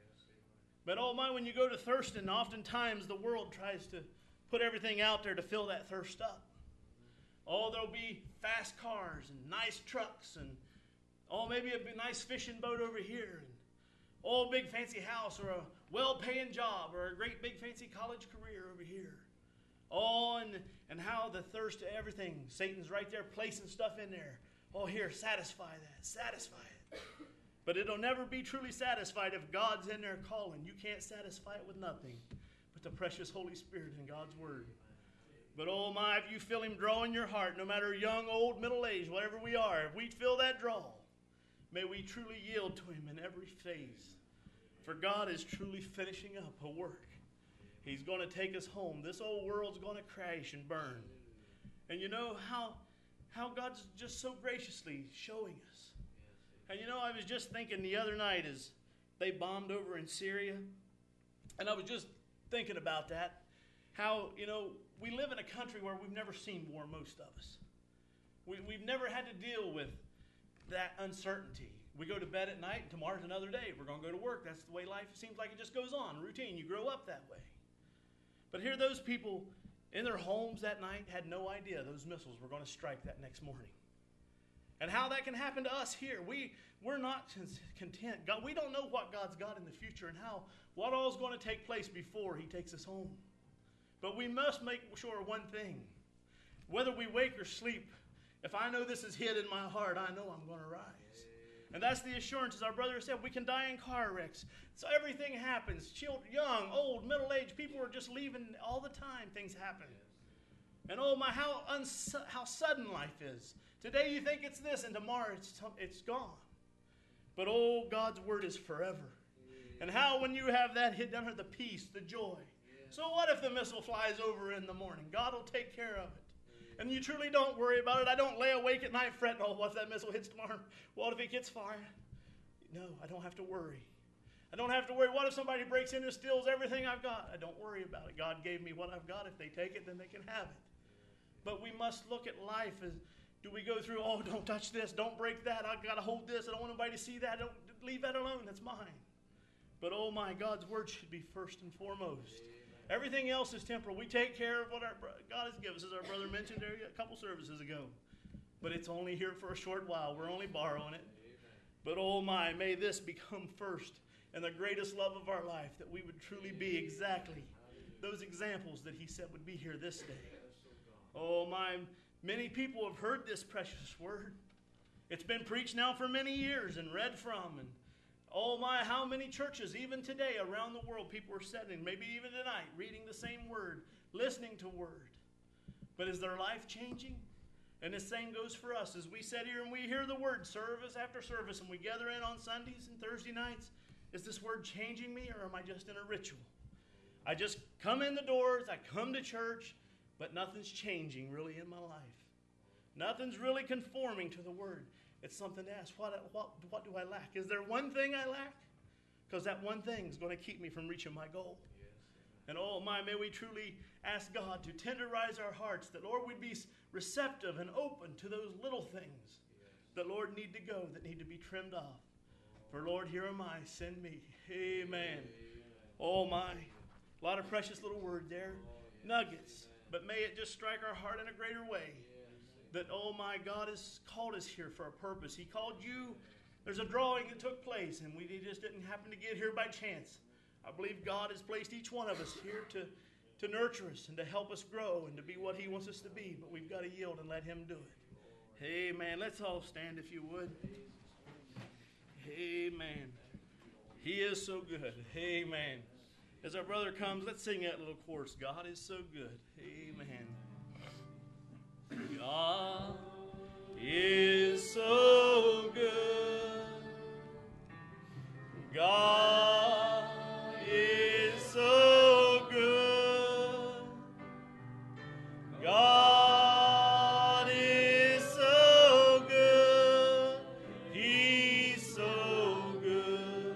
But oh my, when you go to thirsting, oftentimes the world tries to put everything out there to fill that thirst up. Oh, there'll be fast cars and nice trucks, and oh, maybe a nice fishing boat over here, and oh, a big fancy house, or a well-paying job, or a great big fancy college career over here. Oh, and, and how the thirst to everything. Satan's right there placing stuff in there. Oh, here, satisfy that, satisfy it. But it'll never be truly satisfied if God's in there calling. You can't satisfy it with nothing but the precious Holy Spirit in God's Word. But oh my, if you feel Him drawing your heart, no matter young, old, middle-aged, whatever we are, if we feel that draw, may we truly yield to Him in every phase. For God is truly finishing up a work. He's going to take us home. This old world's going to crash and burn. And you know how, how God's just so graciously showing us. And you know, I was just thinking the other night as they bombed over in Syria, and I was just thinking about that, how, you know, we live in a country where we've never seen war, most of us. We, we've never had to deal with that uncertainty. We go to bed at night, and tomorrow's another day. We're going to go to work. That's the way life seems like it just goes on, routine. You grow up that way. But here those people in their homes that night had no idea those missiles were going to strike that next morning. And how that can happen to us here. We, we're not content. God, we don't know what God's got in the future and how, what all is going to take place before he takes us home. But we must make sure one thing. Whether we wake or sleep, if I know this is hid in my heart, I know I'm going to rise. And that's the assurance, as our brother said, we can die in car wrecks. So everything happens. Children, young, old, middle-aged, people are just leaving all the time. Things happen. And oh my, how, uns- how sudden life is. Today you think it's this, and tomorrow it's, it's gone. But oh, God's word is forever. And how when you have that hit down here, the peace, the joy. So what if the missile flies over in the morning? God will take care of it. And you truly don't worry about it. I don't lay awake at night fretting, oh, what if that missile hits tomorrow? What if it gets fired? No, I don't have to worry. I don't have to worry. What if somebody breaks in and steals everything I've got? I don't worry about it. God gave me what I've got. If they take it, then they can have it. But we must look at life as, do we go through, oh, don't touch this, don't break that, I've got to hold this, I don't want anybody to see that, don't leave that alone, that's mine. But oh my, God's word should be first and foremost. Amen. Everything else is temporal. We take care of what our God has given us, as our brother mentioned there a couple services ago. But it's only here for a short while. We're only borrowing it. Amen. But oh my, may this become first and the greatest love of our life, that we would truly be exactly those examples that he said would be here this day. Oh my, many people have heard this precious word. It's been preached now for many years and read from. And oh my, how many churches, even today around the world, people are sitting, maybe even tonight, reading the same word, listening to word. But is their life changing? And the same goes for us. As we sit here and we hear the word service after service, and we gather in on Sundays and Thursday nights, is this word changing me, or am I just in a ritual? I just come in the doors, I come to church, but nothing's changing really in my life. Nothing's really conforming to the word. It's something to ask, what, what, what do I lack? Is there one thing I lack? Because that one thing is going to keep me from reaching my goal. Yes. And oh my, may we truly ask God to tenderize our hearts, that Lord, we'd be receptive and open to those little things yes. that Lord need to go, that need to be trimmed off. Oh. For Lord, here am I, send me. Amen. Amen. Oh my, a lot of precious little word there, oh, yes. nuggets. But may it just strike our heart in a greater way. That, oh my, God has called us here for a purpose. He called you. There's a drawing that took place, and we just didn't happen to get here by chance. I believe God has placed each one of us here to, to nurture us and to help us grow and to be what he wants us to be. But we've got to yield and let him do it. Amen. Let's all stand if you would. Amen. He is so good. Amen. As our brother comes, let's sing that little chorus. God is so good. Amen. God is so good. God is so good. God is so good. He's so good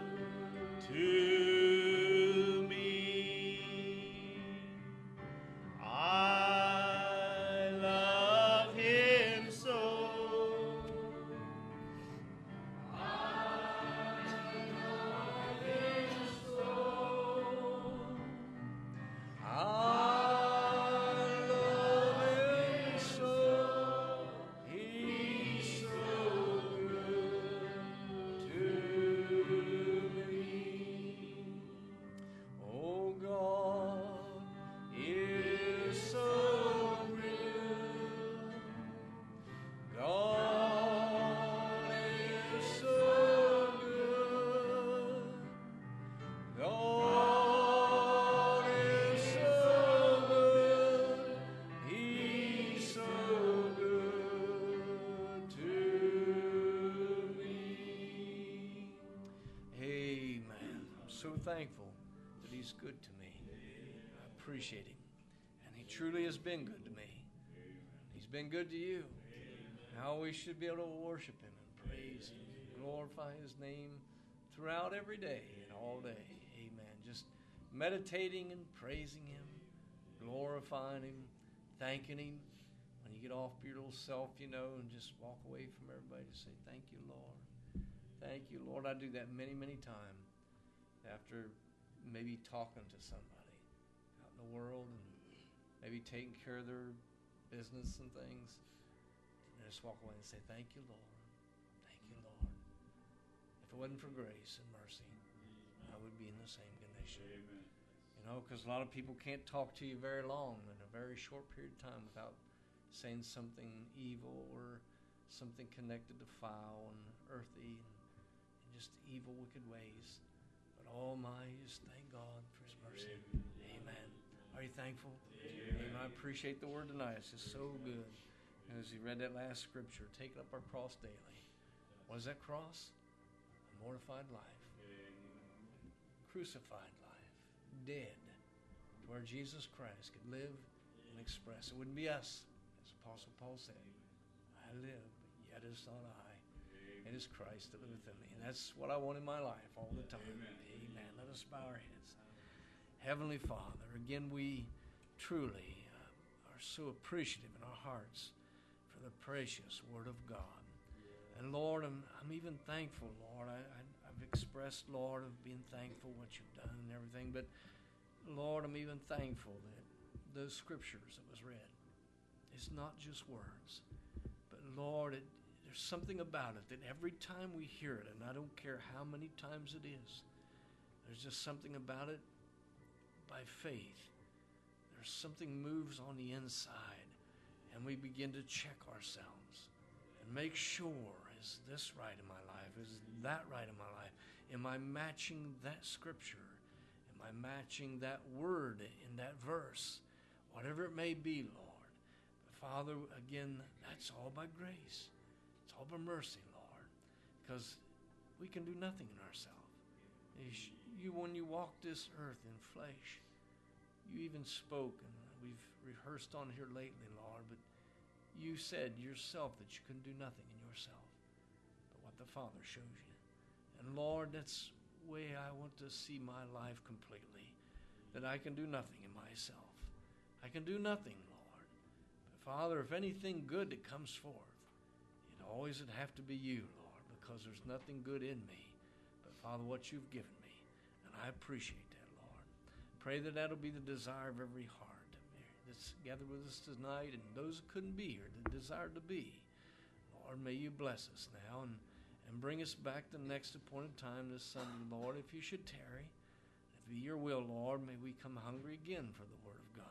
to me. I love him so. I love him so. I love him so. He's so good to me. Oh, God is so good. God is so good. God is so good. He's so good to me. Amen. I'm so thankful that he's good to me. I appreciate him. And he truly has been good to me. He's been good to you. How we should be able to worship him and praise him, glorify his name throughout every day and all day. Amen. Just meditating and praising him, glorifying him, thanking him. When you get off your little self, you know, and just walk away from everybody to say, thank you, Lord. Thank you, Lord. I do that many, many times after maybe talking to somebody. in the world and maybe taking care of their business and things. And just walk away and say, thank you, Lord. Thank you, Lord. If it wasn't for grace and mercy, I would be in the same condition. Amen. You know, because a lot of people can't talk to you very long in a very short period of time without saying something evil or something connected to foul and earthy and, and just evil, wicked ways. But oh my, just thank God for His mercy. Amen. Amen. Are you thankful? Amen. Amen. I appreciate the word tonight. It's just so good. As you read that last scripture, taking up our cross daily. What is that cross? A mortified life. Crucified life. Dead. To where Jesus Christ could live and express. It wouldn't be us. As Apostle Paul said, I live, but yet is not I. It is Christ that liveth in me. And that's what I want in my life all the time. Amen. Amen. Let us bow our heads. Heavenly Father, again we truly uh, are so appreciative in our hearts for the precious Word of God. And Lord, I'm, I'm even thankful, Lord. I, I, I've expressed, Lord, of being thankful what you've done and everything. But Lord, I'm even thankful that those scriptures that was read, it's not just words. But Lord, it, there's something about it that every time we hear it, and I don't care how many times it is, there's just something about it by faith. There's something moves on the inside, and we begin to check ourselves and make sure, is this right in my life? Is that right in my life? Am I matching that scripture? Am I matching that word in that verse? Whatever it may be, Lord. Father, again, that's all by grace. It's all by mercy, Lord, because we can do nothing in ourselves. You, when you walked this earth in flesh, you even spoke, and we've rehearsed on here lately, Lord, but you said yourself that you couldn't do nothing in yourself but what the Father shows you. And Lord, that's the way I want to see my life completely, that I can do nothing in myself. I can do nothing, Lord. Father, if anything good that comes forth, it always would have to be you, Lord, because there's nothing good in me. But Father, what you've given me, and I appreciate that, Lord. Pray that that'll be the desire of every heart that's gathered with us tonight, and those that couldn't be here, that desired to be. Lord, may you bless us now and, and bring us back the next appointed time this Sunday, Lord, if you should tarry. If it be your will, Lord, may we come hungry again for the word of God.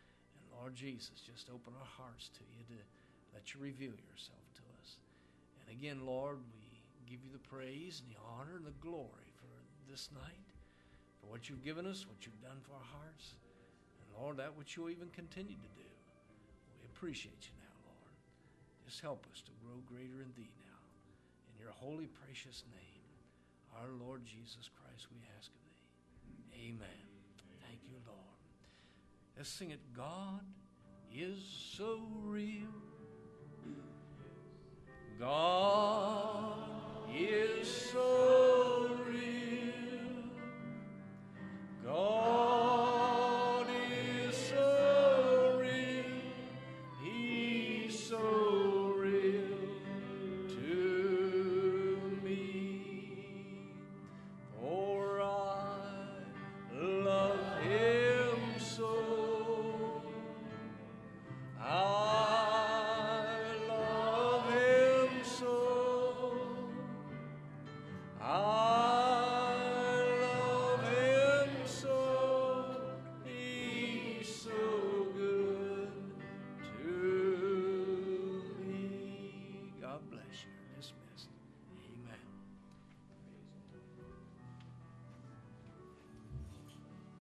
Lord Jesus, just open our hearts to you to let you reveal yourself to us. And again, Lord, we give you the praise and the honor and the glory for this night, for what you've given us, what you've done for our hearts. And Lord, that which you'll even continue to do. We appreciate you now, Lord. Just help us to grow greater in thee now. In your holy, precious name, our Lord Jesus Christ, we ask of thee. Amen. Thank you, Lord. Let's sing it. God is so real. God is so